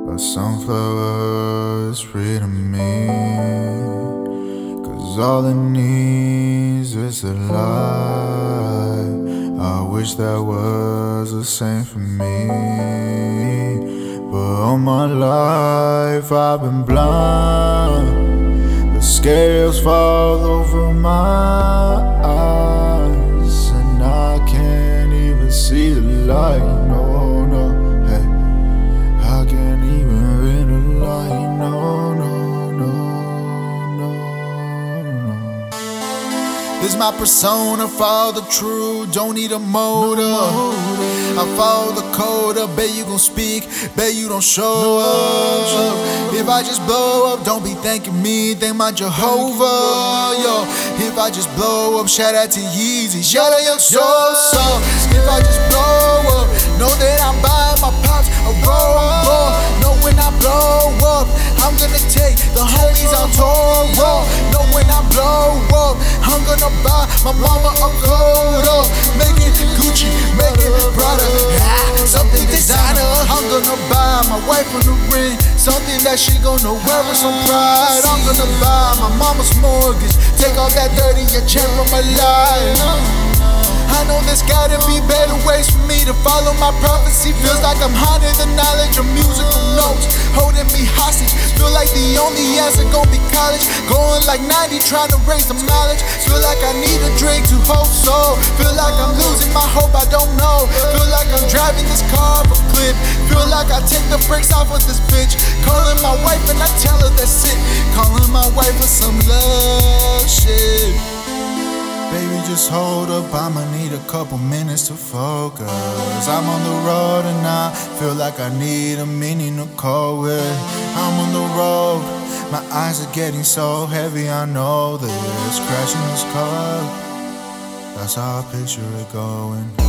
A sunflower is free to me, 'cause all it needs is a light. I wish that was the same for me, but all my life I've been blind. The scales fall over my eyes, and I can't even see the light. No, no, hey, I can't even read the light. No, no, no, no, no. This my persona, follow the truth, don't need a motive. I follow the code, I bet you gon' speak, bet you don't show up. If I just blow up, don't be thanking me, thank my Jehovah. Yo, if I just blow up, shout out to Yeezy, shout out your soul. If I just blow up, know that I'm buying my pops a roll. Know when I blow up, I'm gonna take the homies out Toro. Know when I blow up, I'm gonna buy my mama a coat. Make it Gucci, make it Prada, something designer. I'm gonna buy my wife a new ring, something that she gonna wear with some pride. I'm gonna buy my mama's mortgage, take off that 30-year chain from my life. I know there's gotta be better ways for me to follow my prophecy. Feels like I'm hiding the knowledge of musical notes, holding me hostage. Feel like the only answer gon' be college, going like 90 trying to raise some knowledge. Feel like I need a drink to hold soul. Feel like I'm losing my hope, I don't know. Feel like I'm driving this car off a cliff. Feel like I take the brakes off of this bitch. Calling my wife and I tell her that's it. Calling my wife for some love shit. Baby, just hold up, I'ma need a couple minutes to focus. I'm on the road and I feel like I need a meaning to call with. I'm on the road, my eyes are getting so heavy. I know this, crashing this car, that's how I picture it going.